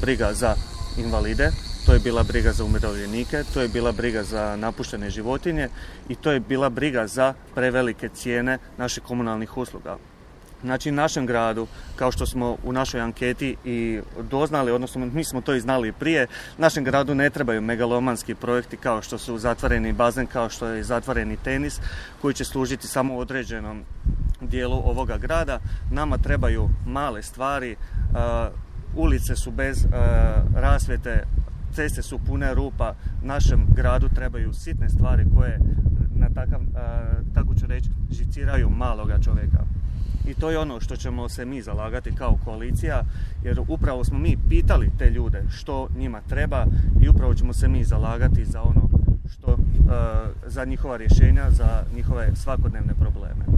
briga za invalide, to je bila briga za umirovljenike, to je bila briga za napuštene životinje i to je bila briga za prevelike cijene naših komunalnih usluga. Znači, našem gradu, kao što smo u našoj anketi i doznali, odnosno mi smo to i znali prije, našem gradu ne trebaju megalomanski projekti kao što su zatvoreni bazen, kao što je zatvoreni tenis, koji će služiti samo određenom dijelu ovoga grada. Nama trebaju male stvari, ulice su bez rasvjete, ceste su pune rupa, našem gradu trebaju sitne stvari koje na tako ću reći, žiciraju maloga čovjeka. I to je ono što ćemo se mi zalagati kao koalicija, jer upravo smo mi pitali te ljude što njima treba i upravo ćemo se mi zalagati za ono što, za njihova rješenja, za njihove svakodnevne probleme.